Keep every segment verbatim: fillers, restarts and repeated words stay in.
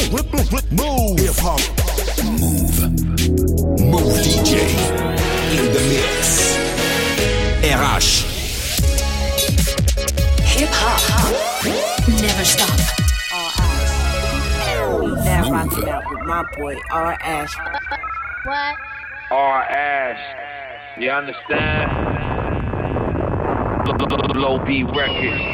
Move. Hip hop. Move. Move D J. In the mix. R H. Hip hop. Never stop. That rocking out with my boy R Ash. What? R Ash. You understand? Low B Records.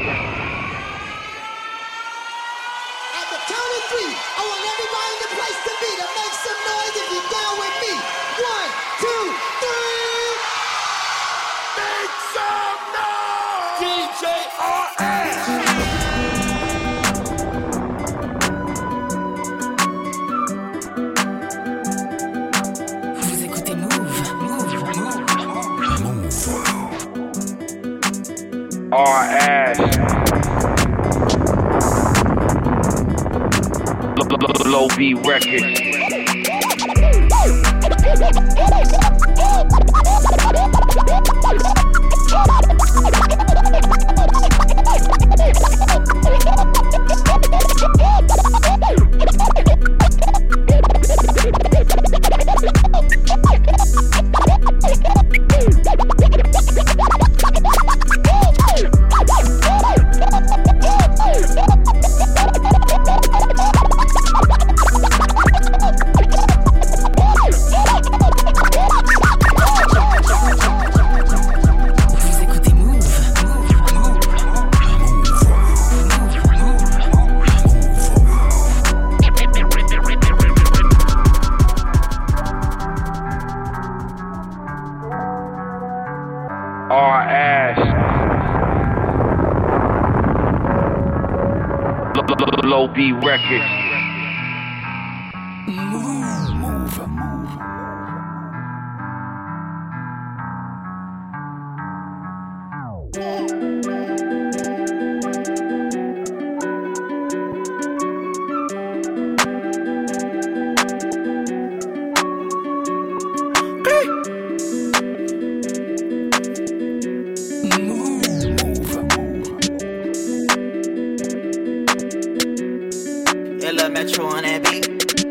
At the count of three, I want everybody in the place to be to make some noise if you're down with me. One, two, three. Make some noise. D J R H. Vous écoutez Move. Move. Move. R Ash. Low B Records. R Ash. Low B Records. Move. Move. Metro on that beat.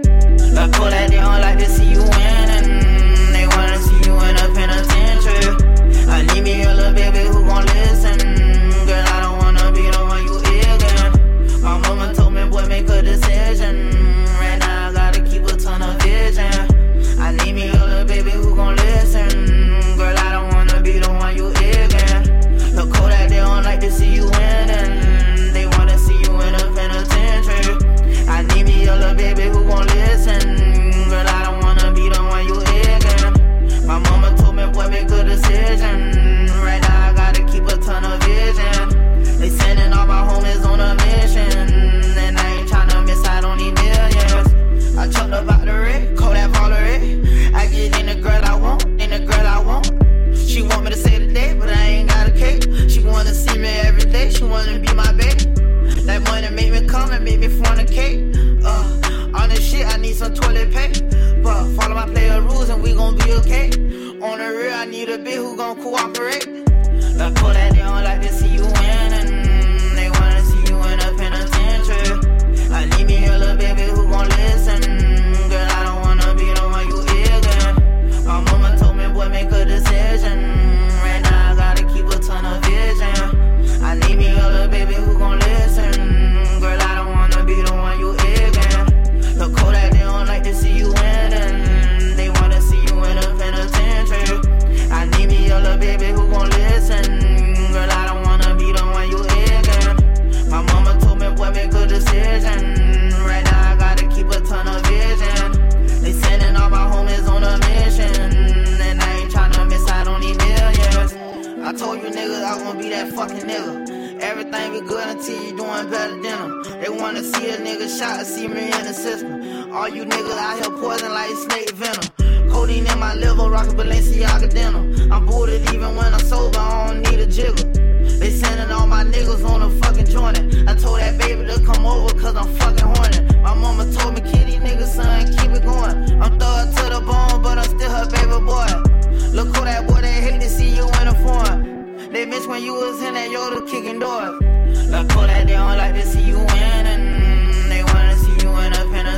But pull that they don't like to see you winning. They wanna see you in a penitentiary. I need me a little baby who gon' listen. Girl, I don't wanna be the one you ignorant. My mama told me, boy, make a decision. Right now I gotta keep a ton of vision. I need me a little baby who gon' listen. Girl, I don't wanna be the one you ignorant. Look cold that they don't like to see you winning. They wanna see you in a penitentiary. I need me a little baby who gon' listen. Girl, I don't wanna be the one you ignorant. My mama told me, boy, make a decision. Right now I gotta keep a ton of vision. They sending all my homies on a mission. And I ain't tryna miss out on these millions. I chucked up out the red, call that Valerie. I get in the girl I want, in the girl I want. She want me to say today, but I ain't got a cake. She wanna see me every day, she wanna be my baby. That money make me come and make me fornicate. Uh, on this shit, I need some toilet paper. But follow my player rules and we gon' be okay. On the real, I need a bitch who gon' cooperate. Like, pull that they don't like to see you winning. They wanna see you in a penitentiary. I need me a little baby who gon' listen. Girl, I don't wanna be the one you ignorant. My mama told me, boy, make a decision. Right now I gotta keep a ton of vision. I need me a little baby who gon' listen. Girl, I don't wanna be the one you ignorant. Look cold that they don't like to see you winning. They wanna see you in a penitentiary. I need me a little baby who gon' listen. Girl, I don't wanna be the one you ignorant. My mama told me, boy, make a decision. Right now I gotta keep a ton of vision. They sending all my homies on a mission. And I ain't tryna miss out on these millions. I told you niggas I gon' be that fucking nigga. Everything be good until you doing better than them. They wanna see a nigga shot, see me in the system. All you niggas out here poison like snake venom. Codeine in my liver, rockin' Balenciaga denim. I'm booted even when I'm sober, I don't need a jiggle. They sending all my niggas on a fucking joint. I told that baby to come over cause I'm fucking horny. My mama told me, kid, these niggas, son, keep it going. I'm thug to the bone, but I'm still her baby boy. Look who that boy, they hate to see you in a foreign. They miss when you was in that Yoda kicking doors. Look who that they don't like to see you winning. They wanna see you in a penitentiary.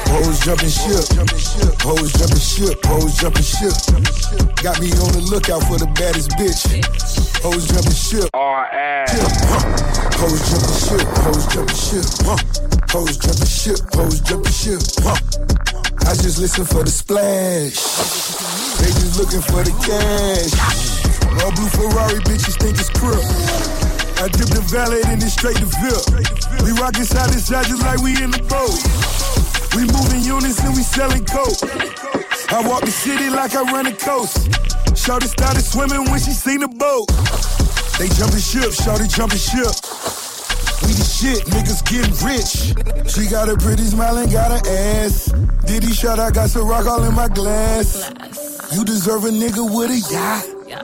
hoes jumping ship. Hoes jumping ship, hoes jumping ship. Got me on the lookout for the baddest bitch. Hoes jumping ship. R ass. Hoes jumping ship, hoes jumping ship. Hoes jumping ship, hoes jumping ship. I just listen for the splash. They just looking for the cash. All blue Ferrari bitches think it's crook. I dip the valet and then straight to Ville. We rockin' side to side just like we in the boat. We moving units and we selling coke. I walk the city like I run the coast. Shawty started swimming when she seen the boat. They jumping ship, shawty jumping ship. We the shit, niggas getting rich. She got a pretty smile and got an ass. Diddy shot, I got some rock all in my glass. You deserve a nigga with a yacht.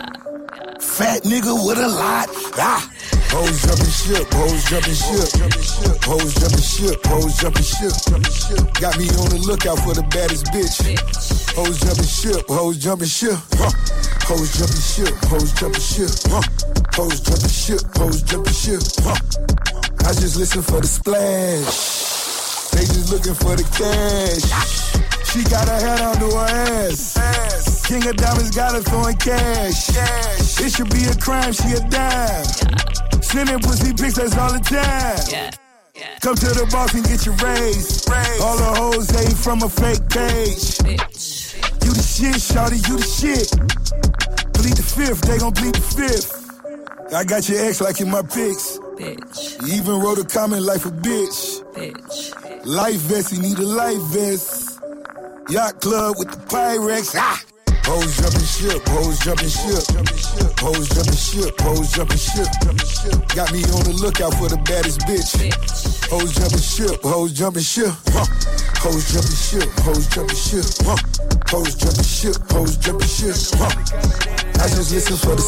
Fat nigga with a lot. Ah. Hoes jumping ship, hoes jumping ship. Hoes jumping ship, hoes jumping ship. Got me on the lookout for the baddest bitch. Hoes jumping ship, hoes jumping ship. Hoes jumping ship, hoes jumping ship. Hoes jumping ship, hoes jumping ship. I just listen for the splash. They just looking for the cash. She got her head under her ass. King of Diamonds got her throwing cash. It should be a crime, she a dime. Sending pussy pics, that's all the time. Come to the boss and get your raise. All the hoes ain't from a fake page. You the shit, shawty, you the shit. Bleed the fifth, they gon' bleed the fifth. I got your ex like in my pics. Bitch. You even wrote a comment like a bitch. Bitch. Life vest, you need a life vest. Yacht club with the Pyrex. Ah! Hoes jumping ship, hoes jumping ship. Hoes jumping ship, hoes jumping ship. Got me on the lookout for the baddest bitch. Hoes jumping ship, hoes jumping ship. Hoes jumping ship, hoes jumping ship. Hoes jumping ship, hoes jumping ship. I just listen for the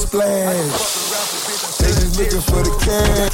splash. They just looking for the cash.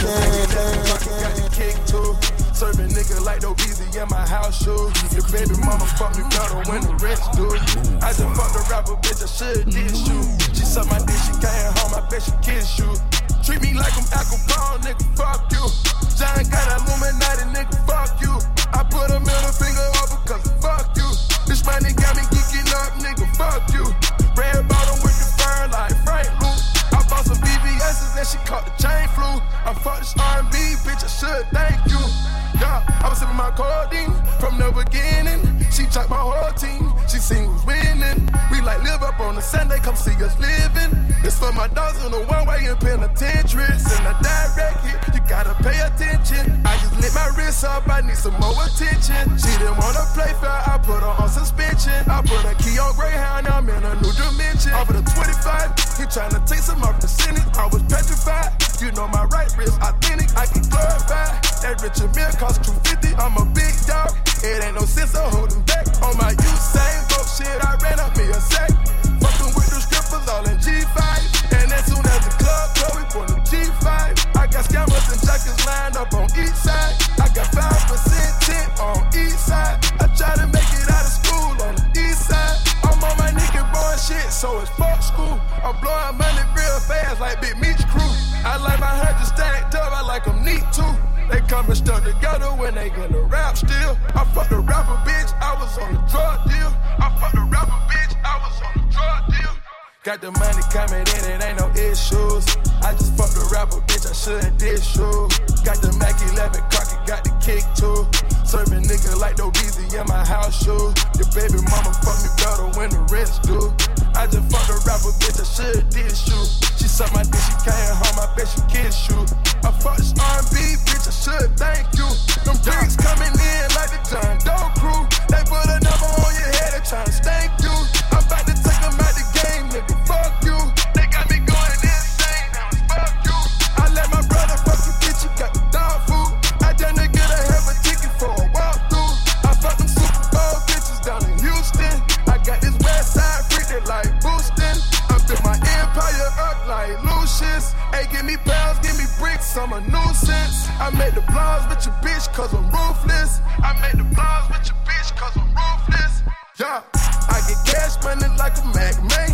Serving nigga like no easy in my house shoes. Your baby mama fuck me better when the rest do. I just fucked a rapper, bitch, I should diss you. She suck my dick, she came home, I bet she kiss you. Treat me like I'm Al Capone, nigga, fuck you. John got Illuminati, nigga, fuck you. I put a middle finger up because fuck you. This money got me geeking up, nigga, fuck you. Red bottom with the fur like Frank Luke. I bought some B B S's and she caught the chain flu. I fucked this R and B, bitch, I should thank you. Yeah, I was sipping my codeine from the beginning. She checked my whole team, she seen who's winning. We like live up on a Sunday, come see us living. It's for my dogs in the one-way in penitentiary. In a direct hit, you gotta pay attention. I just lit my wrist up, I need some more attention. She didn't wanna play fair, I put her on suspension. I put a key on Greyhound, now I'm in a new dimension. Off of the twenty-five, he tryna take some off the Senate. I was petrified, you know my right wrist authentic, I can glorify. That Richard Mill cost two fifty, I'm a big dog. It ain't no sense of holding back. On my Usain Bolt shit, I ran up me a sack. Fucking with the strippers all in G five. And as soon as the club go, we put the G five. I got scammers and jackets lined up on each side. I got five percent tint on each side. I try to make it out of school on the east side. I'm on my nigga boy shit, so it's fuck school. I'm blowing money real fast like Big Meech Crew. I like my hundred stacked up, I like them neat too. They coming stuck together when they gonna rap still. I fucked a rapper, bitch, I was on a drug deal. I fucked a rapper, bitch, I was on a drug deal. Got the money coming in, it ain't no issues. I just fucked a rapper, bitch, I shouldn't diss you. Got the Mac eleven Crockett, got the kick too. Serving nigga like no Beezy in my house shoes. Your baby mama fuck me better when the rest do. I just fucked a rapper, bitch, I should diss you. She sucked my dick, she came home, I bet she kiss you. I fucked this R and B, bitch, I should thank you. Them bricks coming in like the John Doe crew. They put a number on your head, they tryna stank you. I'm about to take them out the game, nigga, fuck you. They got me going insane, now it's fuck you. I let my brother fuck you, bitch, you got the dog food. I done to get a hell of a ticket for a walkthrough. I fucked them Super Bowl bitches down in Houston. I got this west side freak that like boosting. I built my empire up like Lucius. Hey, give me pounds, give me bricks, I'm a nuisance. I made the blogs with your bitch cause I'm ruthless. I made the blogs with your bitch cause I'm ruthless. Yeah, I get cash money like a Mac man.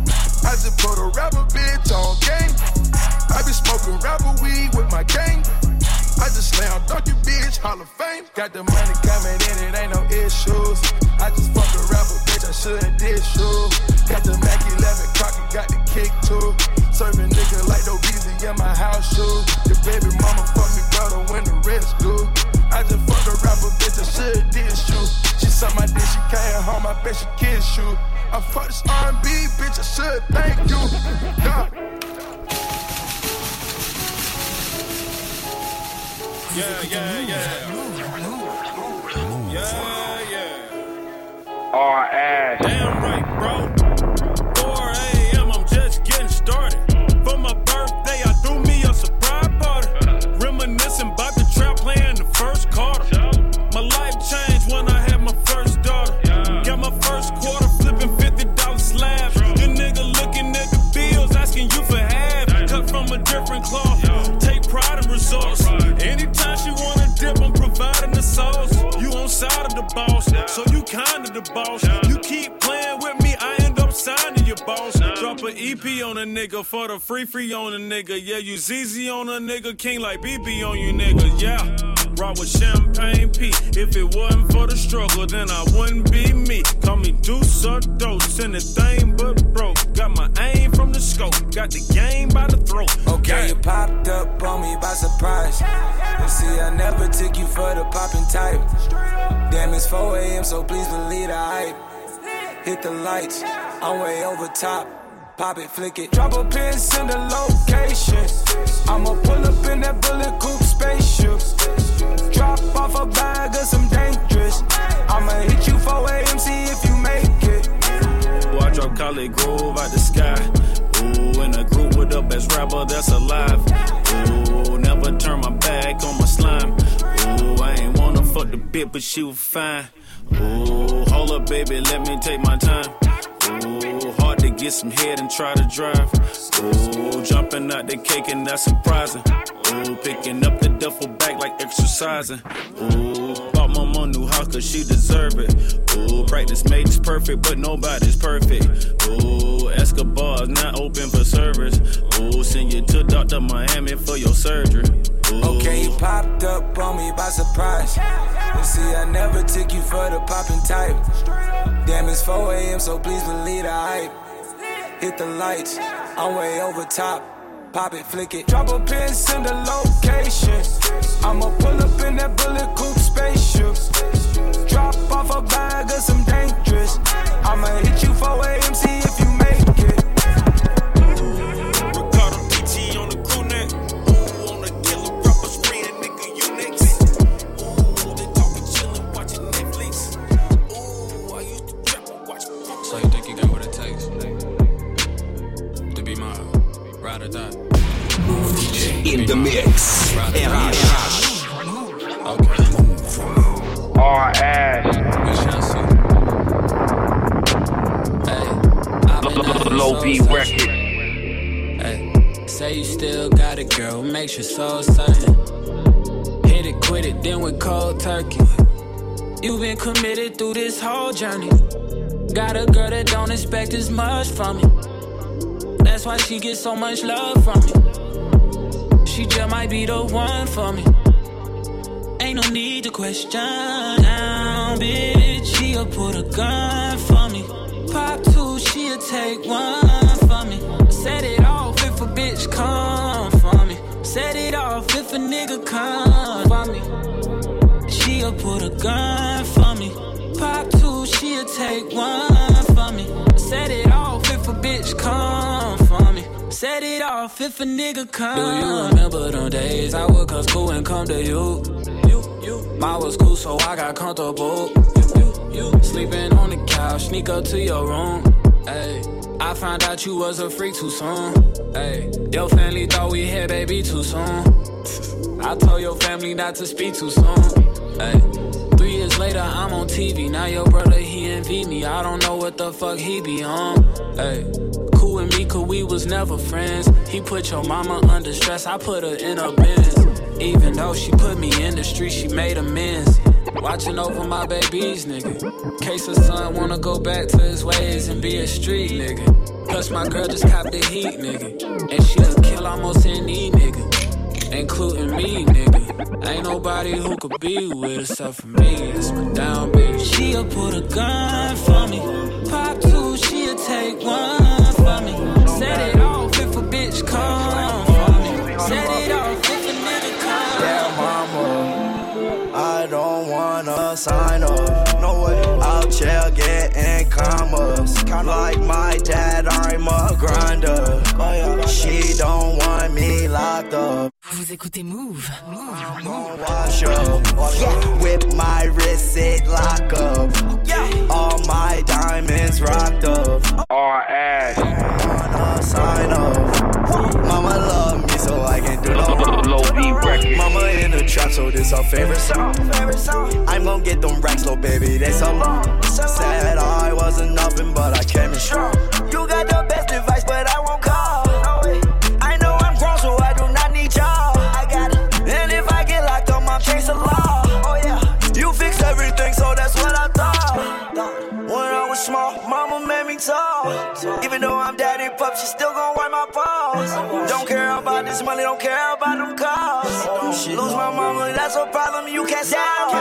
I just put a rapper bitch on game. I be smoking rapper weed with my gang. I just just slam dunk your bitch, Hall of Fame. Got the money coming in, it ain't no issues. I just fucked a rapper, bitch, I shouldn't dish you. Got the Mac eleven Crockett, got the kick too. Serving nigga like no Beezy in my house shoe. Your baby mama fuck me better when the rest do. I just fucked a rapper, bitch, I should dish you. She suck my dick, she came home, I bet she kiss you. I fuck this R and B, bitch, I should thank you. Yeah. Yeah, yeah, yeah. Yeah, yeah. R ass. Damn right, bro. four a.m. I'm just getting started. For my birthday, I threw me a surprise party. Reminiscing about the trap playing the first quarter. My life changed when I had my first daughter. Got my first quarter flipping fifty dollar slabs. Your nigga looking at the bills, asking you for half. Cut from a different cloth. Take pride in results. Anytime she wanna dip, I'm providing the sauce. You on side of the boss, so you kind of the boss. You keep playing with me, I end up signing your boss. Drop an E P on a nigga for the free free on a nigga. Yeah, you Z Z on a nigga, king like B B on you nigga. Yeah, rock with Champagne P. If it wasn't for the struggle, then I wouldn't be me. Call me Deuce or Dose, anything but broke. Got my aim from the scope, got the game by the throat. Okay, you popped up on me by surprise. You see, I never took you for the poppin' type. Damn, it's four a.m., so please believe the hype. Hit the lights, I'm way over top. Pop it, flick it, drop a pin, send a location. I'ma pull up in that bullet coupe spaceship. Drop off a bag of some dangerous. I'ma hit you four a.m., see if you make it. Boy, I drop Khaled Grove out the sky. Ooh, in a group with the best rapper that's alive. Ooh, never turn my back on my slime. Ooh, I ain't wanna fuck the bitch, but she was fine. Ooh, hold up, baby, let me take my time. Ooh, hard to get some head and try to drive. Ooh, jumping out the cake and that's surprising. Ooh, picking up the duffel bag like exercising. Ooh, bought my mom new house cause she deserve it. Ooh, practice makes perfect, but nobody's perfect. Ooh, Escobar's not open for service. Ooh, send you to Doctor Miami for your surgery. Ooh. Okay, you popped up on me by surprise. You see, I never took you for the poppin' type. Damn, it's four a.m., so please believe the hype. Hit the lights, I'm way over top. Pop it, flick it, drop a pin, send a location. I'ma pull up in that bullet coupe spaceship. Drop off a bag of some dangerous. I'ma hit you four a.m., see if you make it. Ricardo P T on the crew neck. Ooh, on the killer rapper spree, a nigga, you next. Ooh, they talking chillin', watching Netflix. Ooh, I used to trap and watch. So you think you got what it takes to be my ride or die? D J in the mix. R H. Okay. R ass. Hey, Low B records. Hey, say you still got a girl, makes you so certain. Hit it, quit it, then with cold turkey. You been committed through this whole journey. Got a girl that don't expect as much from me. That's why she gets so much love from me. She just might be the one for me. Ain't no need to question now, bitch. She'll put a gun for me. Pop two, she'll take one for me. Set it off if a bitch come for me. Set it off if a nigga come for me. She'll put a gun for me. Pop two, she'll take one for me. Set it off if a bitch come for me. Set it off if a nigga come. Do you remember them days I would come school and come to you? You, you. Mine was cool, so I got comfortable. You, you, you. Sleeping on the couch, sneak up to your room. Ay, I found out you was a freak too soon. Ay, your family thought we had baby too soon. I told your family not to speak too soon. Ay, three years later, I'm on T V. Now your brother, he envy me. I don't know what the fuck he be on. Ay, cool with me, cause we was never friends. He put your mama under stress, I put her in a Benz. Even though she put me in the street, she made amends. Watching over my babies, nigga. Case her son wanna go back to his ways and be a street nigga. Plus my girl just copped the heat, nigga. And she'll kill almost any nigga. including me, nigga. Ain't nobody who could be with except for me. That's my down bitch. She'll put a gun for me. Pop two, she'll take one for me. Set it off if a bitch come for me. Set it off if a nigga come. Yeah, mama, I don't wanna sign up. No way. Out here getting commas. Like my dad, I'm a grinder. She don't want me locked up. Vous écoutez Move. Move. Move. Wash up. Wash up. Whip my wrist, it lock up. All my diamonds rocked up. Our ass. Wanna sign up. Mama love me so I can do no wrong. Mama in the trap, so this her favorite song. I'm gon' get them racks, little baby, they so long. Said I wasn't nothing, but I came in strong. You got the best advice, but I won't call. I know I'm grown, so I do not need y'all. I got it. And if I get locked up, I'm chasing law. Oh yeah, you fix everything, so that's what I thought. When I was small, mama made me tall. Even though I'm daddy pup, she still gon' wipe my paws. Don't care about this money, don't care about them cars. Lose my mama, that's a problem you can't solve.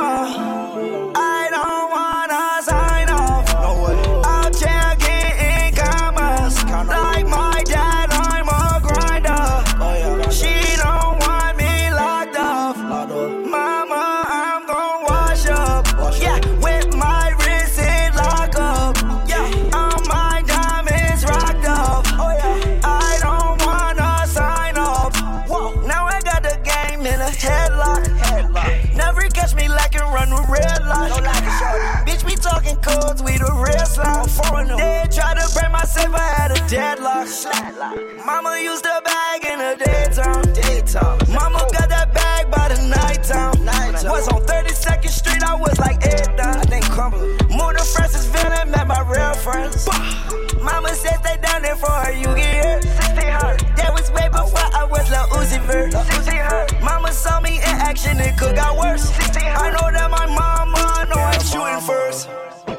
Mama, I don't wanna sign off. No way. I'll check in commas. Like my dad, I'm a grinder. She don't want me locked up. Mama, I'm gon' wash up. Yeah, with my wrist it lock up. Yeah, all my diamonds rocked up. Oh yeah, I don't wanna sign off. Whoa, now I got the game in a headlock. Headlock. Never catch me lacking, run with red lights. No like bitch, we talking codes, we the real slime. They try to break my safe, I had a deadlock. Mama used to bag in the daytime. Daytime. Mama got that bag by the nighttime. Nighttime. Was on thirty-second Street, I was like eight down. I think Cumberland. Moved to Francisville and met my real friends. Mama said stay down there for her, you get here. sixteen hundred. That was way before I was Lil Uzi Vert. sixteen hundred. Mama saw me in action, it could got worse. sixteen hundred. I know that my mama, I know I'm shooting first.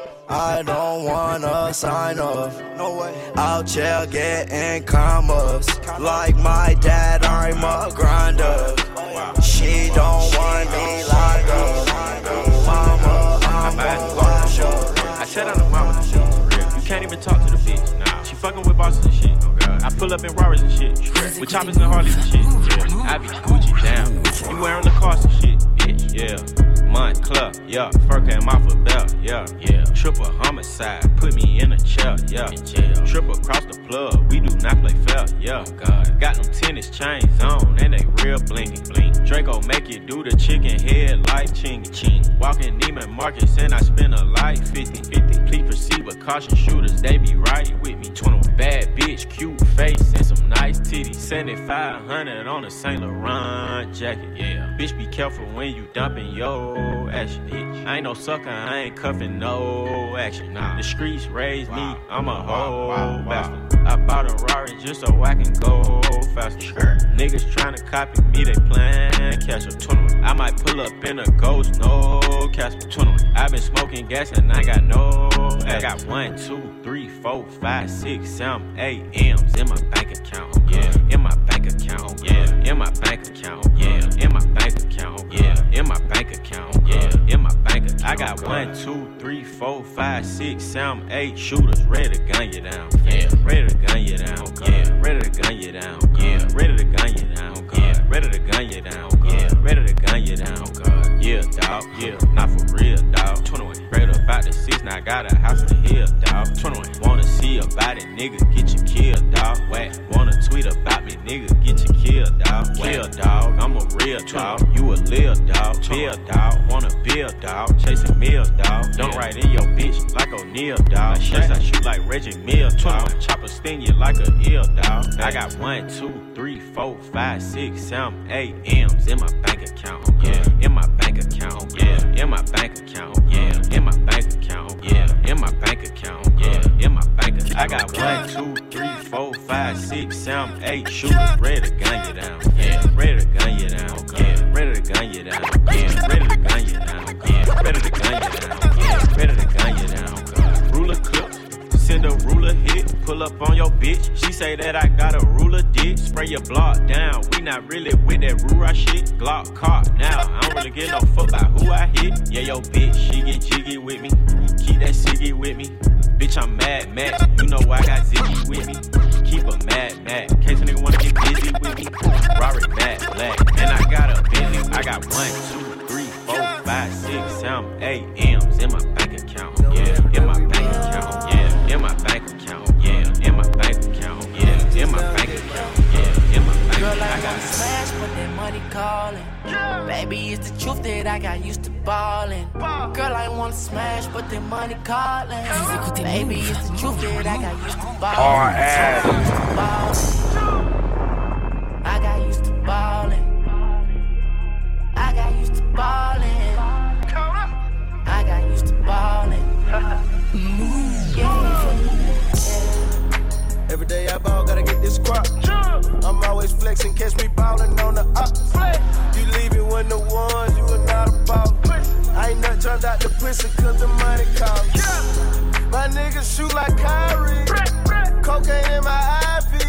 I don't wanna sign off. No way. Out here getting commas. Like my dad, I'm a grinder. She don't want me locked up. Mama, I'm gon' wash up. I said on the mama shit for real. You can't even talk to the bitch. Nah. She fucking with bosses and shit. Oh God. I pull up in Rarers and shit. With choppers and Harleys and shit. Yeah. I be Gucci down. You wearing the cars and shit, bitch. Yeah. Month club, yeah. Fur came off a belt, yeah. Yeah. Triple homicide, put me in a chair, yeah. In jail. Triple across the plug, we do not play fair, yeah. Oh God. Got them tennis chains on, and they real blingy, blink. Draco make you do the chicken head like chingy, ching. Walking Neiman Marcus, and I spend a life fifty, fifty. Please proceed with caution, shooters, they be right with me. twenty-one. Bad bitch, cute face, and some nice titties. seventy-five hundred on a Saint Laurent jacket, yeah. Bitch, be careful when you dumping yo action, bitch. I ain't no sucker, I ain't cuffing no action. Nah. The streets raised me, I'm a whole wow, wow, bastard. Wow. I bought a Rari just so I can go faster. Sure. Niggas tryna copy me, they plan catch up. twenty-one. I might pull up in a ghost, no Casper. twenty-one. I been smoking gas and I got no I got one, two, three, four, five, six, seven, eight M's in my bank account. Yeah, in my bank account. Yeah, in my bank account. Yeah, in my bank account. Yeah, in my bank account. Yeah, in my bank account. I got one, two, three, four, five, six, seven, eight shooters ready to gun you down. Yeah, ready to gun you down. Yeah, ready to gun you down. Yeah, ready to gun you down. Yeah, ready to gun you down. Yeah, ready to gun you down. Yeah, dawg. Yeah, not for real, dawg. twenty-one. Straight up out the six, now I got a house in the hill, dawg. twenty-one. Wanna see about it, nigga, get you killed, dawg. Whack. Wanna tweet about me, nigga, get you killed, dawg. Kill, dawg. I'm a real dawg. You a lil dawg. Bill, dawg. Wanna build, dawg. Chasing meals, dawg. Don't write in your bitch like O'Neal, dawg. Shots I shoot like Reggie Mills, dawg. Chopper sting you like a eel, dawg. I got one, two, three, four, five, six, seven, eight M's in my bank account. Yeah, in my bank account. Yeah, in my bank account. Yeah, in my bank account. Yeah, in my bank account. Yeah, in my bank account. I got one, two, three, four, five, six, seven, eight shooters ready to gun you down. Yeah, ready to gun you down. Yeah, ready to gun you down. Yeah, ready to gun you down. Yeah, ready to gun you down. Yeah, ready to gun you down. Ruler clips, send a ruler hit, pull pull up on your bitch. She say that I got a ruler dick. Spray your block down. We not really with that Rura shit. Glock car now. I don't really give no fuck about who I hit. Yeah, yo, bitch, she get jiggy with me. Keep that ciggy with me. Bitch, I'm mad, mad. You know I got Ziggy with me. Keep a mad, mad. In case a nigga wanna get busy with me. Robert mad, black. And I got a Bentley. I got one, two, three, four, five, six, seven, eight M's in my bank account. Yeah, in my bank account. Yeah, in my bank account. Yeah, in my bank account. Yeah, in my bank account. Yeah, in my bank account. Girl, I wanna smash, but that money calling. Baby, it's the truth that I got used to ballin'. Girl, I wanna smash, but that money calling. Baby, it's the truth that I got used to ballin'. Our ass. I got used to ballin'. I got used to ballin'. I got used to ballin'. Yeah. Every day I ball, gotta get this crop. I'm always flexing, catch me ballin' on the up. You leave it when the ones, you are not a ball. I ain't not turned out the pussy cause the money calling. My niggas shoot like Kyrie. Cocaine in my I V.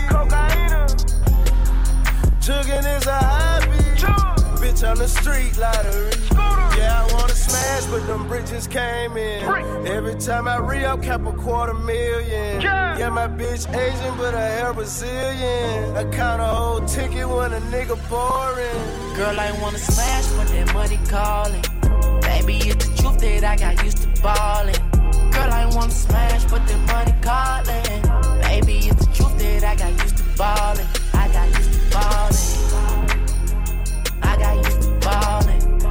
Jugging is a hobby. Bitch on the street lottery. Yeah, I wanna smash, but them bridges came in. Every time I re-up, cap a quarter million. Yeah, my bitch Asian, but her hair Brazilian. I count a whole ticket when a nigga boring. Girl, I wanna smash, but that money calling. Baby, it's the truth that I got used to ballin'. Girl, I wanna smash, but that money calling. Baby, it's the truth that I got used to ballin'. I got used to ballin'. I got used to ballin'.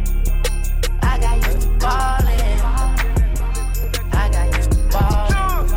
I got used to ballin'. I got used to ballin'.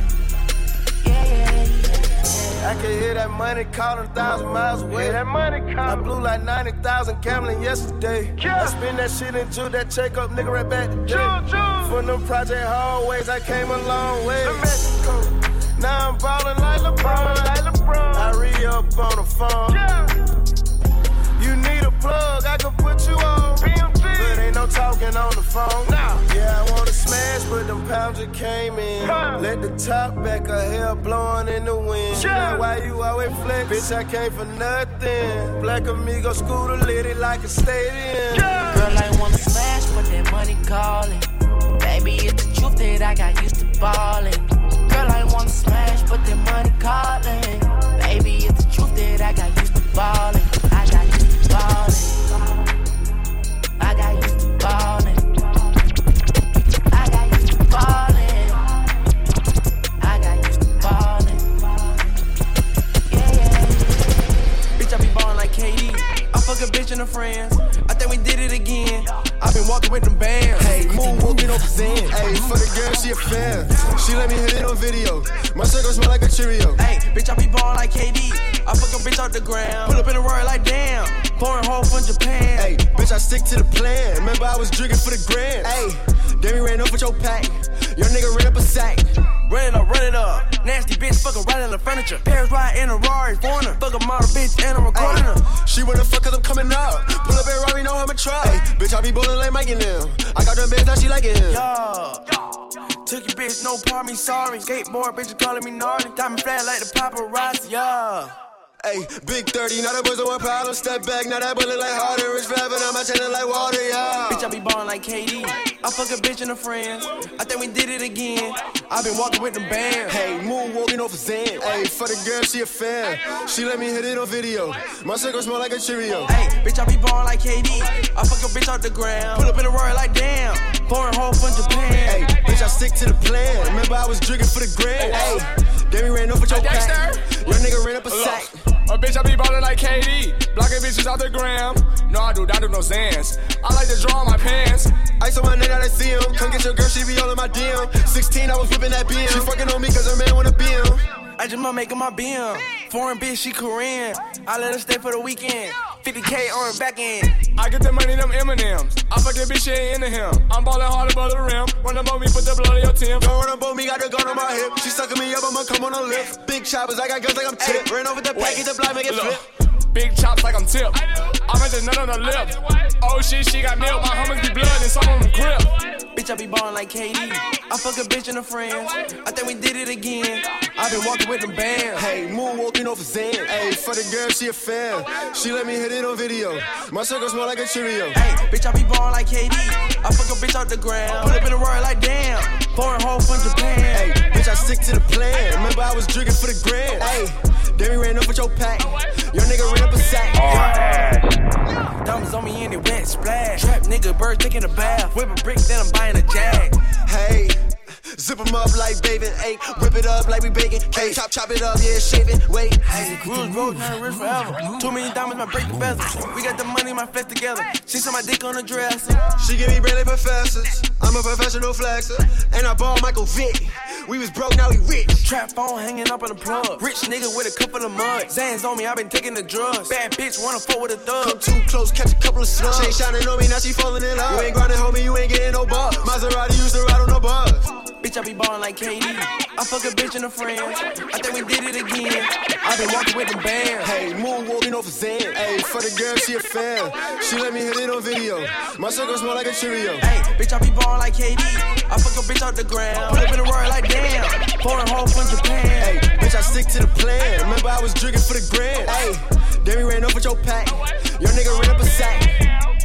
Yeah, yeah, yeah. I can hear that money calling a thousand miles away. Yeah, that money calling. I blew like ninety thousand gambling yesterday. Yeah. I spin that shit into that check up, nigga, right back today. From them project hallways, I came a long way. Now I'm ballin' like LeBron. Like LeBron. I re-up on the phone. Yeah. You need a plug, I can put you on. B M G. But ain't no talking on the phone. Nah. Yeah, I wanna smash, but them pounds just came in. Huh. Let the top back, her hair blowing in the wind. Yeah. Why you always flex? Bitch, I came for nothing. Black Amigo scooter lit it like a stadium. Yeah. Girl, I wanna smash, but that money calling. Baby, it's the truth that I got used to ballin'. Girl, I wanna smash, but that money calling. Baby, it's the truth that I got used to ballin'. I got used to ballin'. I got used to ballin'. I got used to ballin'. I got used to ballin'. Yeah, yeah. Bitch, I be ballin' like K D. I fuck a bitch and her friends. I think we did it again. I been walking with them bands. Hey, move, walking over Zen. Hey, for the girl, she a fan. She let me hit it on video. My circle smell like a Cheerio. Hey, bitch, I be ballin' like K D. I fuck a bitch off the ground. Pull up in a Roy like damn. Pouring home from Japan. Hey, bitch, I stick to the plan. Remember, I was drinking for the grand. Hey, then we ran up with your pack. Your nigga ran up a sack. Run it up, run it up. Nasty bitch, fuckin' right in the furniture. Paris ride in a Rari, foreigner. Fuck a model bitch and I'm recording her. She wanna fuck cause I'm coming up. Pull up and Rari, know I'm a try. Hey, bitch, I be bowling like Mike and them. I got them bands, now she liking him. Yo, took your bitch, no part me sorry. Skateboard bitches calling me gnarly. Diamond flat like the paparazzi, yeah. Hey, big thirty, now that boy's the one problem. Step back, now that boy look like harder. Rich fat, but I'm my channel like water, yeah. Bitch, I be ballin' like K D. I fuck a bitch and her friends. I think we did it again. I been walking with them bands. Hey, moon walking over Zen. Hey, for the girl, she a fan. She let me hit it on video. My circle smell like a Cheerio. Hey, bitch, I be ballin' like K D. I fuck a bitch off the ground. Pull up in a Roy like damn. Pouring home from Japan. Hey, bitch, I stick to the plan. Remember, I was drinking for the grand. Hey, then we ran up with your pack. Your nigga ran up a sack. A bitch, I be ballin' like K D. Blocking bitches out the gram. No, I do not do no Zans. I like to draw on my pants. Ice on my neck, I see him. Come get your girl, she be all in my D M. sixteen, I was whipping that B M. She fucking on me cause her man wanna be him. I just might make her my B M. Foreign bitch, she Korean. I let her stay for the weekend. fifty K on her back end. I get the money, them M and M's. I fuck that bitch, she ain't into him. I'm ballin' hard above the rim. Run up on me, put the blood on your Tim. Don't run up on me, got the gun on my hip. She sucking me up, I'ma come on her lip. Big choppers, I got guns like I'm Tip. Ran over the pack, get the blind, make it flip. Big chops like I'm Tip. I'm at the nut on the lip. Oh shit, she got milk. My homies be blood and some of them grip. Bitch, I be ballin' like K D. I fuck a bitch and a friend. I think we did it again. I been walking with them bands. Hey, moonwalking off a Zan. Hey, for the girl, she a fan. She let me hit it on video. My circle smell like a Cheerio. Hey, bitch, I be ballin' like K D. I fuck a bitch out the ground. Put up in the roar like damn. Foreign hoe from Japan. Hey, bitch, I stick to the plan. Remember, I was drinking for the grand. Hey, then we ran up with your pack. Your nigga ran up a sack. Oh, diamonds on me in the wet splash. Trap nigga, bird taking a bath. Whip a brick, then I'm buying a Jag. Hey, zip them up like bathing. Hey, whip it up like we baking. Hey, chop, chop it up, yeah, shave it. Wait. Hey, rules, road, turn rich forever. Too many diamonds, might break the bezel. We got the money, my flex together. She saw my dick on the dresser. She give me brain professors. I'm a professional flexer. And I ball Michael Vick. We was broke, now we rich. Trap phone hanging up on the plug. Rich nigga with a couple of mud. Zans on me, I been taking the drugs. Bad bitch, wanna fuck with a thug. Come too close, catch a couple of slugs. She ain't shining on me, now she falling in love. You ain't grinding, homie, you ain't getting no buzz. Maserati used to ride on no buzz. Bitch, I be ballin' like K D. I fuck a bitch and a friend. I think we did it again. I been walking with them bands. Hey, moonwalking off a Zan. Hey, for the girl, she a fan. She let me hit it on video. My circle smell like a Cheerio. Hey, bitch, I be ballin' like K D. I fuck a bitch out the ground. Put up in the roar like damn. Foreign hoe from Japan. Hey, bitch, I stick to the plan. Remember, I was drinking for the grand. Hey, then we ran up with your pack. Your nigga ran up a sack.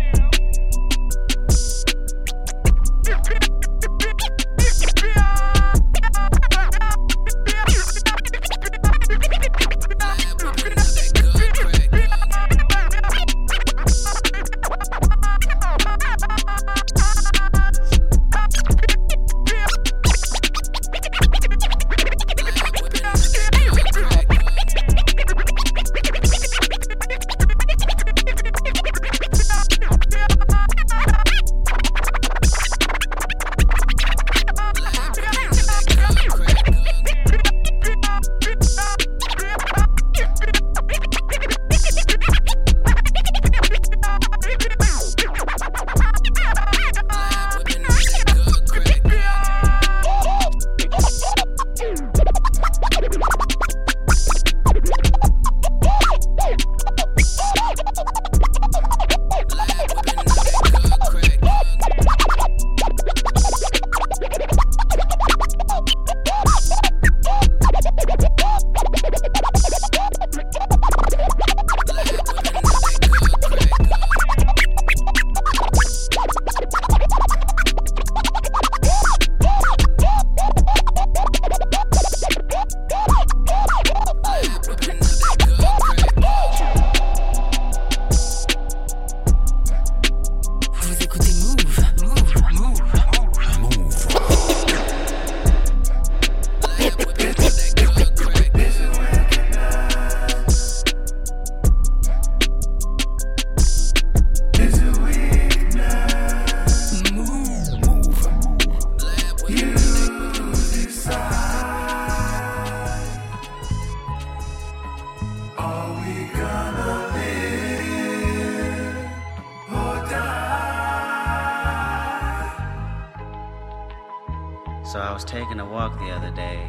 So I was taking a walk the other day,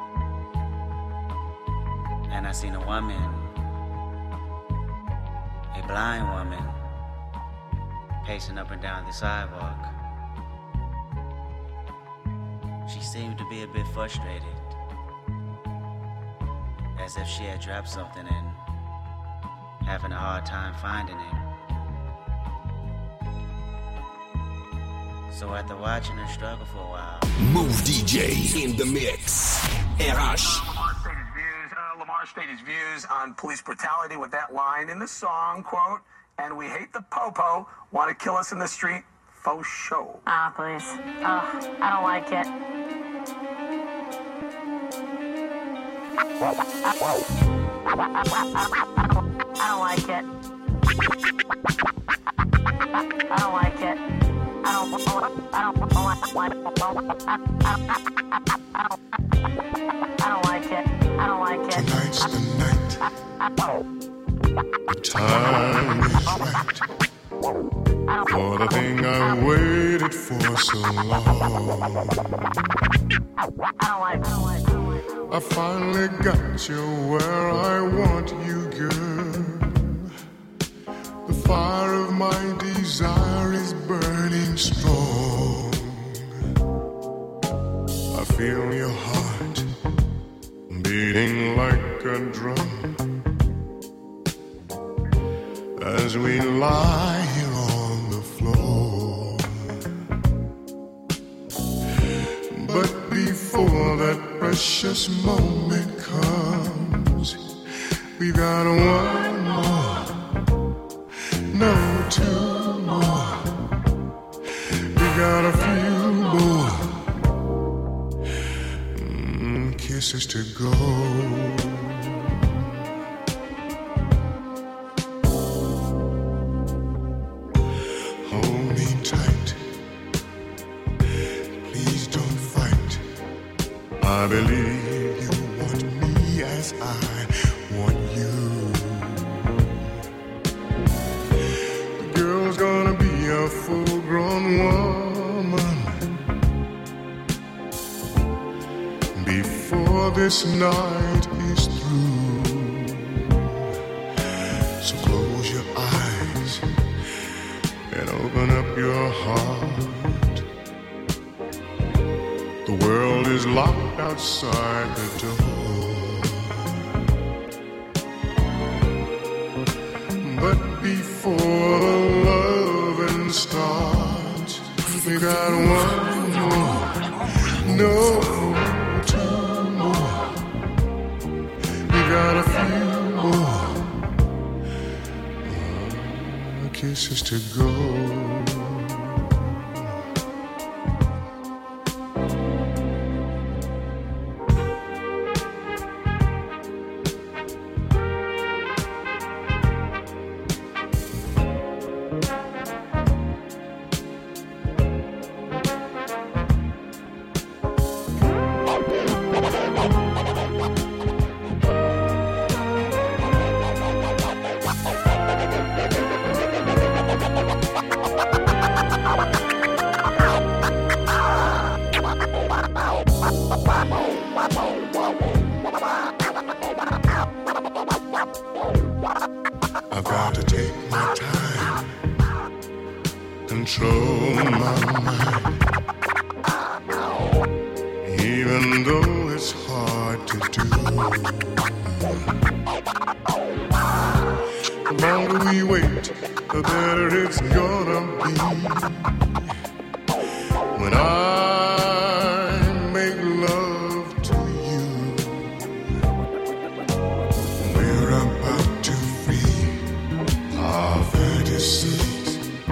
and I seen a woman, a blind woman, pacing up and down the sidewalk. She seemed to be a bit frustrated, as if she had dropped something and having a hard time finding it. So after watching her struggle for a while, Move D J in the mix. R H. Lamar stated his views on police brutality with that line in the song, quote, "And we hate the popo, want to kill us in the street, faux show." Ah, please. Oh, I don't like it. I don't like it. I don't like it. I don't I don't I don't I don't like it. I don't like it. Tonight's the night. The time is right. For the thing I waited for so long. I don't like I don't like I finally got you where I want you, girl. The fire of my desire is burning strong. feel your heart beating like a drum as we lie here on the floor. But before that precious moment comes, we got one more, no, two more. We got a few more mm, kisses to go. Hold me tight, please don't fight. I believe you want me as I want you. The girl's gonna be a full-grown woman before this night is through. So close your eyes and open up your heart. The world is locked outside the door, but before the loving starts, we got one more, no, two more. We got a few more uh, kisses to go. I've got to take my time, control my mind, even though it's hard to do. The longer we wait, the better it's gonna be. When I make love to you, we're about to free our fantasies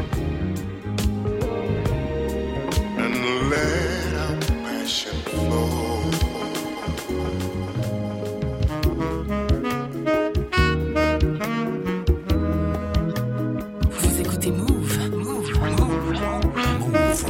and let our passion flow. Vous écoutez Move, Move, Move, Move.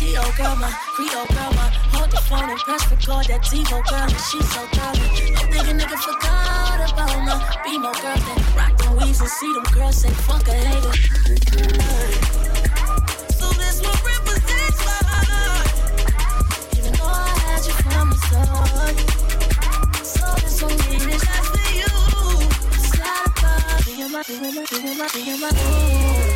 T O girl, my Creole girl, my hold the phone and press record that TiVo girl, and she's so girly. Don't think a nigga forgot about my B-Mo girl, then rock them weaves and see them girls say fuck a hater. So this what represents my heart, even though I had you from the start. So this one mean is just for you. It's not about being my, being my, being my, being my own.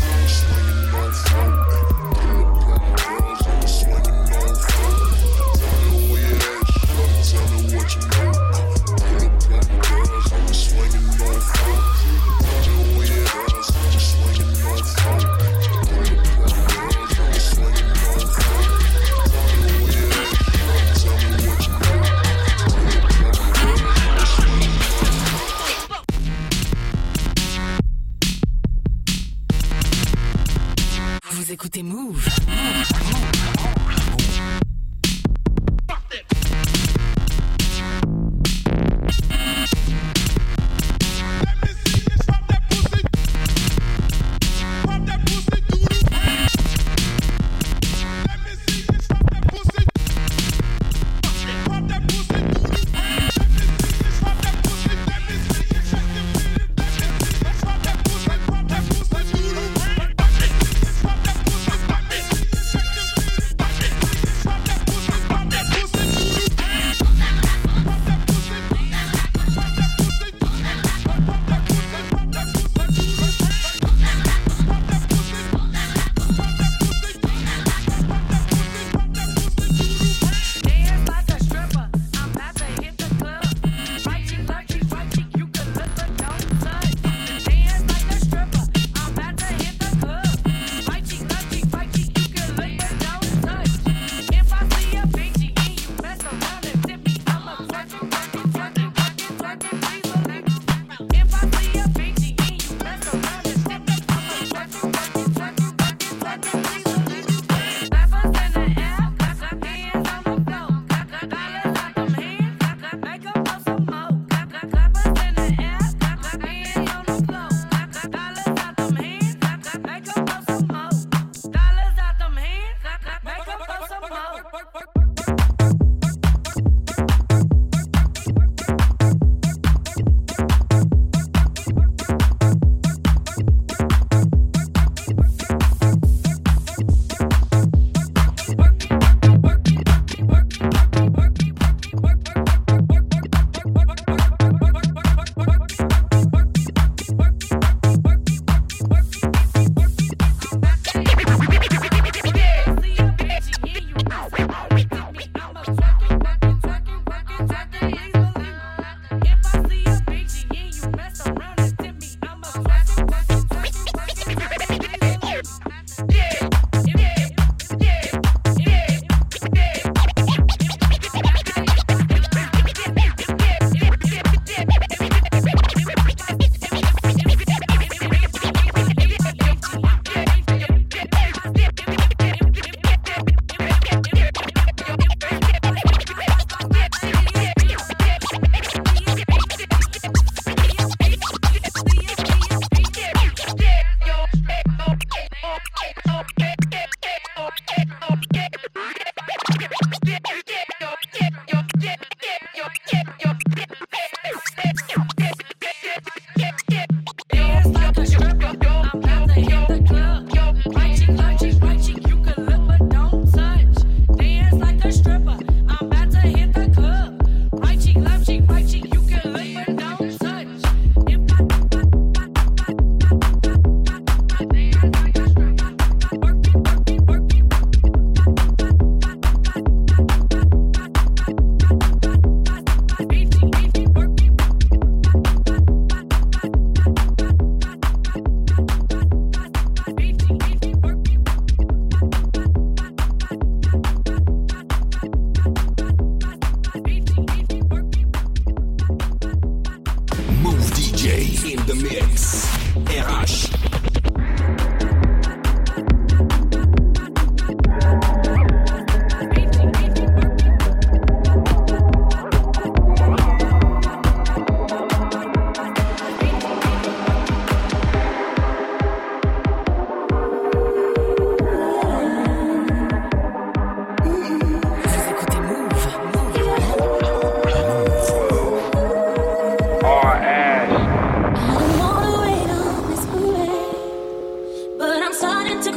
Vous écoutez Move. Pop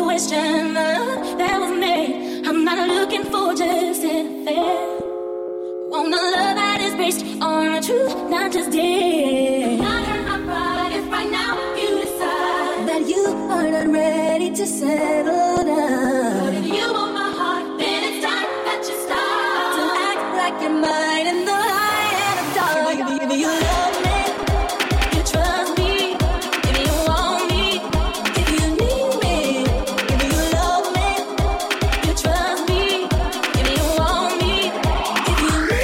question uh, that was made. I'm not looking for just an affair. Want a love that is based on the truth, not just dead. Not hurt my pride if right now you decide that you are not ready to settle down. But if you want my heart, then it's time that you start to act like you're mine in the light and the dark. If you love me, you trust me. If you want me, if you need me. If you love me, you trust me. If you want me, if you need me.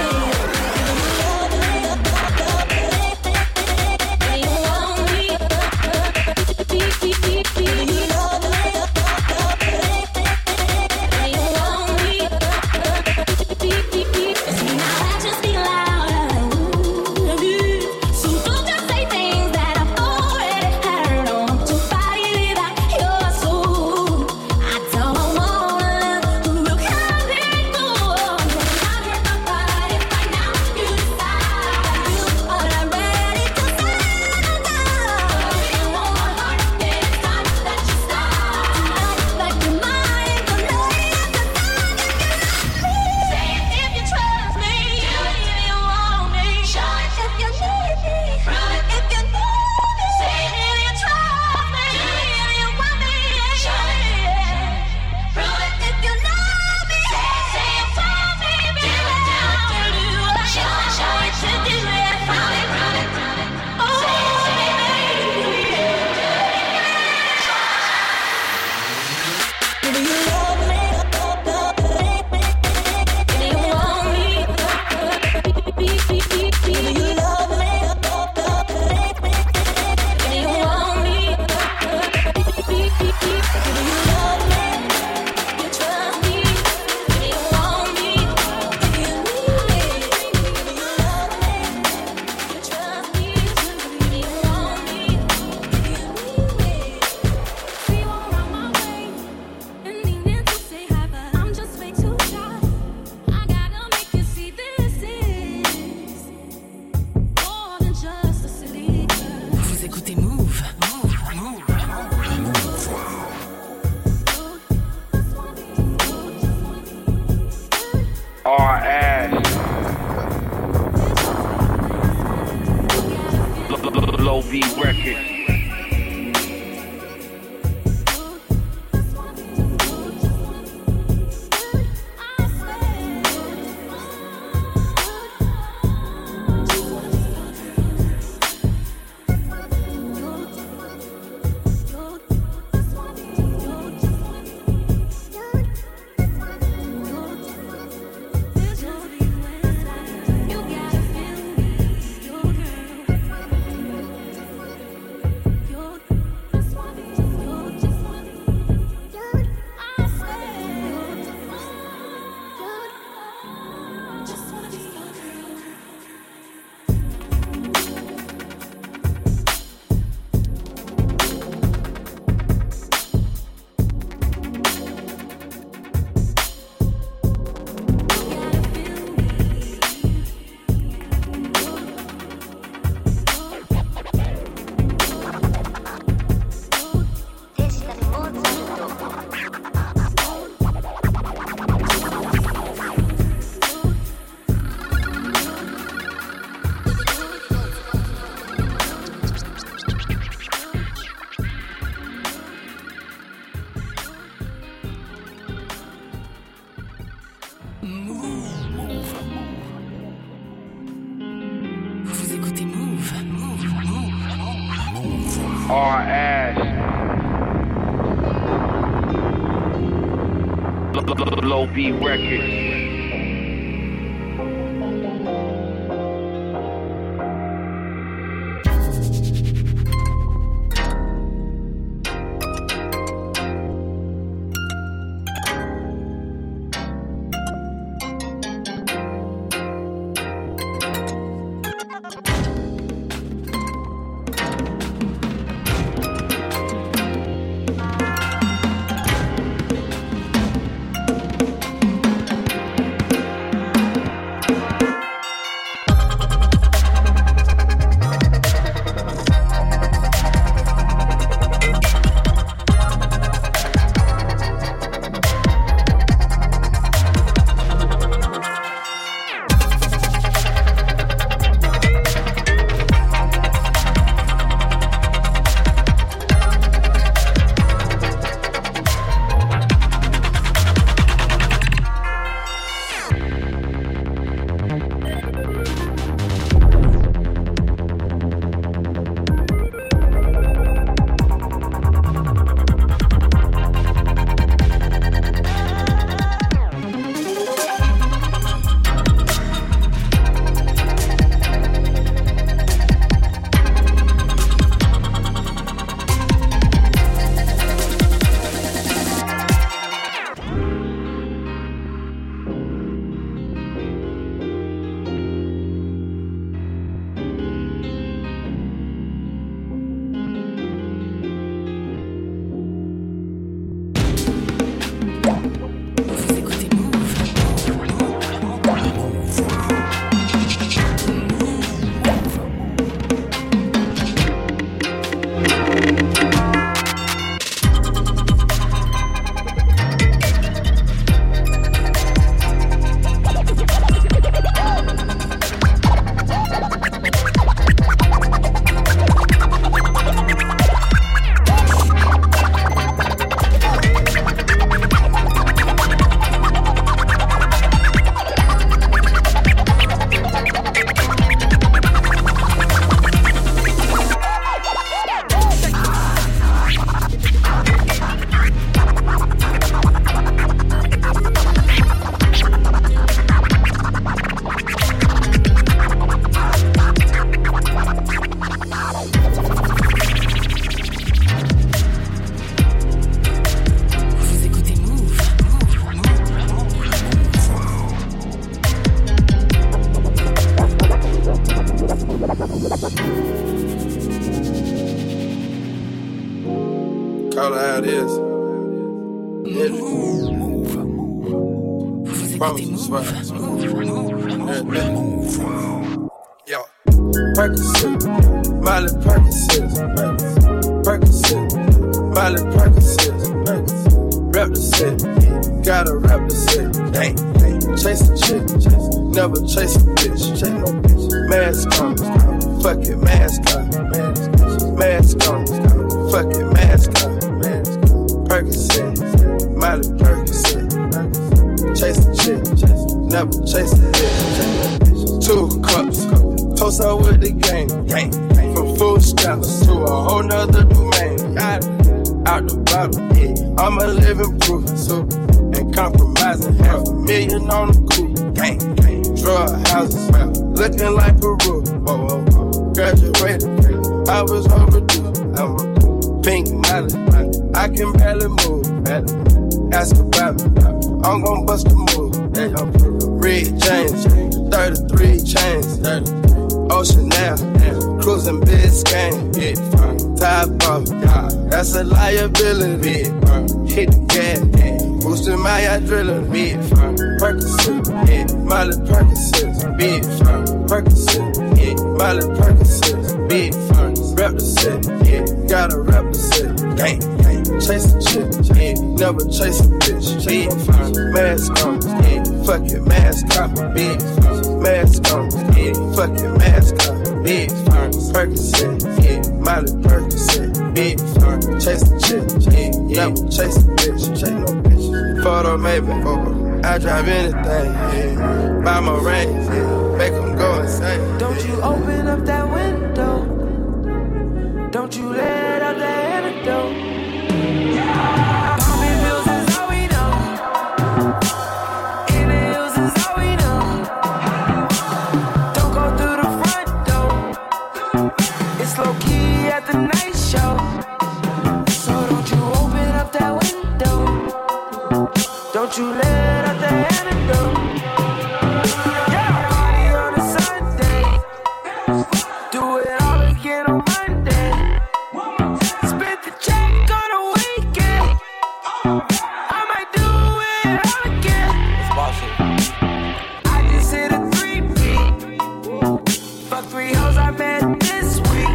R ass. Low B Records. R ass. Low B Records. Call it how it is. Yeah. Promise you, swear. Yo. Percocet, Miley Percocet, Percocet, Miley Percocet, rep the set, gotta rep the set, dang, chase a chick, never chase a bitch, chase no bitch, mask on, fuck it, mask on, mask on, fuck it, mask on, Percocet, Miley Percocet, chase a chick, never chase a bitch, two cups. Toast out with the game, gang. From food stamps to a whole nother domain. Got it out the bottle, yeah. I'm a living proof, so ain't compromising. Half a million on the coupe, gang. Drug houses, looking like Peru. Whoa, whoa, whoa. Graduated, I was overdue. I'm a pink Miley, I can barely move. Ask about me, I'm gon' bust a move. Red James, thirty-three chains, Ocean now, cruising Biscayne, yeah. Top off, that's a liability. Hit the gas, boosting my adrenaline. Big Percocet, yeah. Miley Percocet, big Percocet, yeah. Miley Percocet, big rep the set, yeah. Gotta rep the set, gang, gang. Chase a chick, yeah. Never chase a bitch, big mask on, yeah. Fuck it, mask on, big mask on, yeah. Fuck it, mask on, big Percocet, yeah. Miley Percocet, big chase a chick, yeah. Never chase a bitch, chase no bitch. Photo maybe, photo. I drive anything, yeah. Buy my rings, yeah. Make them go insane. Don't you open up that window. Don't you let out that antidote. Popping pills is all we know. In the hills is all we know. Don't go through the front door. It's low key at the night show. So don't you open up that window. Don't you let out the antidote. Yeah, party on a Sunday. Do it all again on Monday. Spend the check on a weekend. I might do it all again. I just hit a three beat. Fuck three hoes I met this week.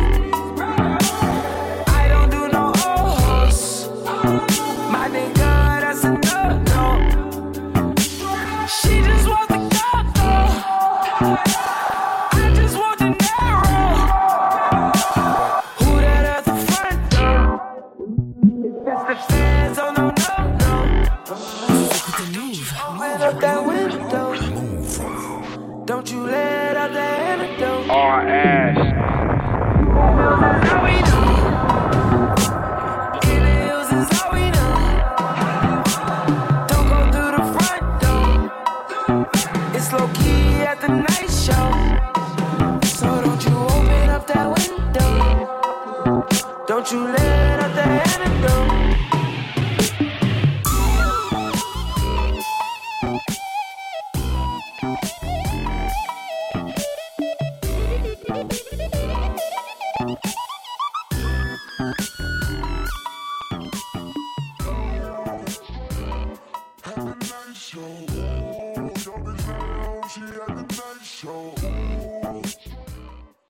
I don't do no old hoes. My nigga, that's a no-no. She just wants the coco. I just want the narrow. Who that at the front door? It's the fans, oh no, no, no. Open up that window. Don't you let out the antidote. Our ass. All we know. In the hills is all we know. Don't go through the front door. It's low key at the night show. So don't you open up that window. Don't you let out the antidote. She at the night show.